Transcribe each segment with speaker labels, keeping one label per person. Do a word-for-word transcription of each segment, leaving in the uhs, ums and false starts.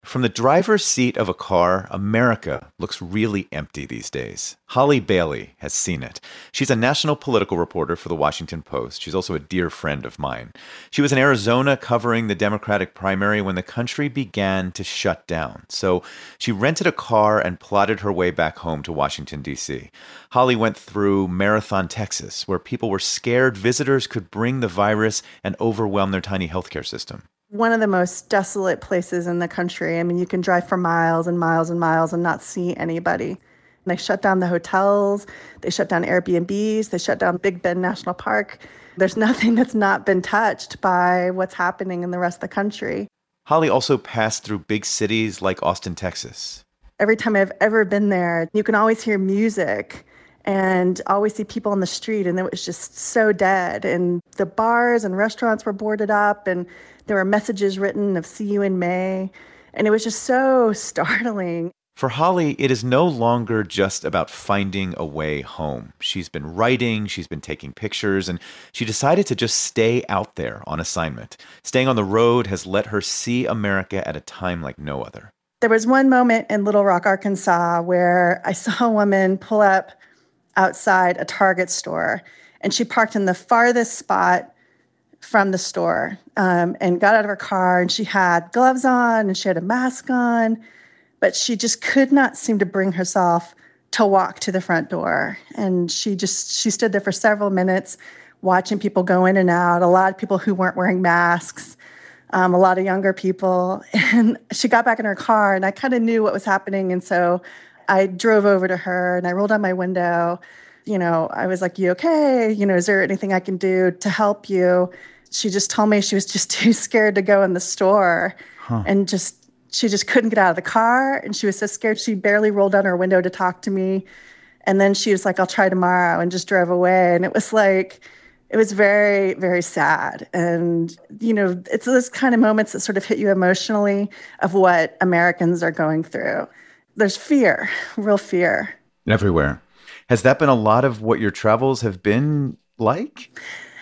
Speaker 1: From the driver's seat of a car, America looks really empty these days. Holly Bailey has seen it. She's a national political reporter for the Washington Post. She's also a dear friend of mine. She was in Arizona covering the Democratic primary when the country began to shut down. So she rented a car and plotted her way back home to Washington, D C. Holly went through Marathon, Texas, where people were scared visitors could bring the virus and overwhelm their tiny healthcare system.
Speaker 2: One of the most desolate places in the country. I mean, you can drive for miles and miles and miles and not see anybody. They shut down the hotels, they shut down Airbnbs, they shut down Big Bend National Park. There's nothing that's not been touched by what's happening in the rest of the country.
Speaker 1: Holly also passed through big cities like Austin, Texas.
Speaker 2: Every time I've ever been there, you can always hear music and always see people on the street, and it was just so dead. And the bars and restaurants were boarded up, and there were messages written of "see you in May." And it was just so startling.
Speaker 1: For Holly, it is no longer just about finding a way home. She's been writing, she's been taking pictures, and she decided to just stay out there on assignment. Staying on the road has let her see America at a time like no other.
Speaker 2: There was one moment in Little Rock, Arkansas, where I saw a woman pull up outside a Target store, and she parked in the farthest spot from the store um, and got out of her car, and she had gloves on and she had a mask on, but she just could not seem to bring herself to walk to the front door. And she just, she stood there for several minutes watching people go in and out, a lot of people who weren't wearing masks, um, a lot of younger people. And she got back in her car, and I kind of knew what was happening. And so I drove over to her and I rolled down my window. You know, I was like, "You okay? You know, is there anything I can do to help you?" She just told me she was just too scared to go in the store. Huh. and just she just couldn't get out of the car. And she was so scared, she barely rolled down her window to talk to me. And then she was like, "I'll try tomorrow," and just drove away. And it was like, it was very, very sad. And, you know, it's those kind of moments that sort of hit you emotionally of what Americans are going through. There's fear, real fear.
Speaker 1: Everywhere. Has that been a lot of what your travels have been like?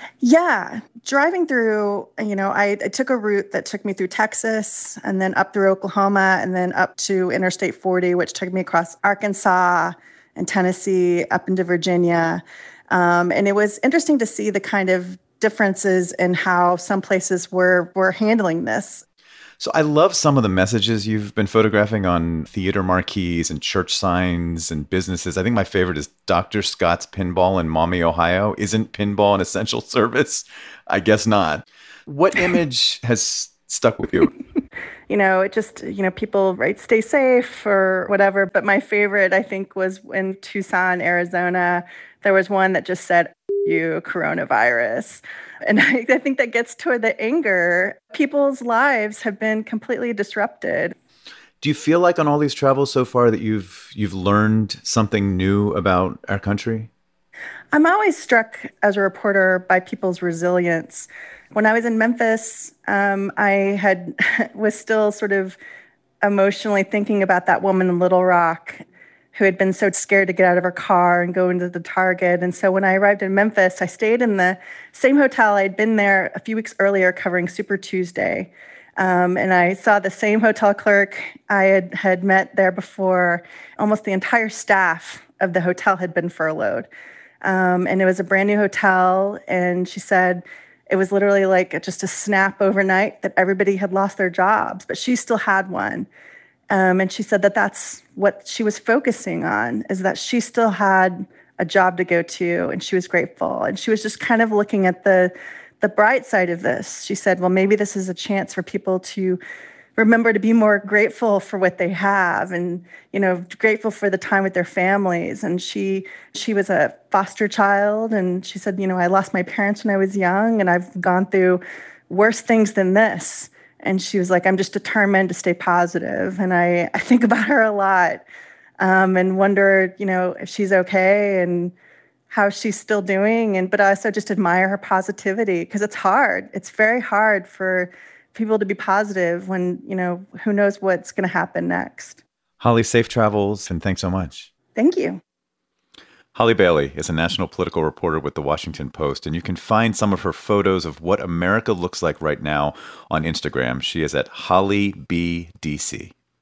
Speaker 2: Yeah. Driving through, you know, I, I took a route that took me through Texas and then up through Oklahoma and then up to Interstate forty, which took me across Arkansas and Tennessee, up into Virginia. Um, and it was interesting to see the kind of differences in how some places were were handling this.
Speaker 1: So I love some of the messages you've been photographing on theater marquees and church signs and businesses. I think my favorite is Doctor Scott's Pinball in Maumee, Ohio. Isn't pinball an essential service? I guess not. What image has stuck with you?
Speaker 2: You know, it just, you know, people write "stay safe" or whatever. But my favorite, I think, was in Tucson, Arizona. There was one that just said, "You coronavirus." And I, I think that gets toward the anger. People's lives have been completely disrupted.
Speaker 1: Do you feel like on all these travels so far that you've you've learned something new about our country?
Speaker 2: I'm always struck as a reporter by people's resilience. When I was in Memphis, um, I had was still sort of emotionally thinking about that woman in Little Rock who had been so scared to get out of her car and go into the Target. And so when I arrived in Memphis, I stayed in the same hotel. I'd been there a few weeks earlier covering Super Tuesday. Um, and I saw the same hotel clerk I had, had met there before. Almost the entire staff of the hotel had been furloughed. Um, and it was a brand new hotel. And she said it was literally like just a snap overnight that everybody had lost their jobs, but she still had one. Um, and she said that that's what she was focusing on, is that she still had a job to go to, and she was grateful. And she was just kind of looking at the the bright side of this. She said, well, maybe this is a chance for people to remember to be more grateful for what they have and, you know, grateful for the time with their families. And she she was a foster child, and she said, you know, I lost my parents when I was young, and I've gone through worse things than this. And she was like, I'm just determined to stay positive. And I, I think about her a lot um, and wonder, you know, if she's okay and how she's still doing. And but I also just admire her positivity, because it's hard. It's very hard for people to be positive when, you know, who knows what's going to happen next.
Speaker 1: Holly, safe travels, and thanks so much.
Speaker 2: Thank you.
Speaker 1: Holly Bailey is a national political reporter with The Washington Post, and you can find some of her photos of what America looks like right now on Instagram. She is at Holly B D C.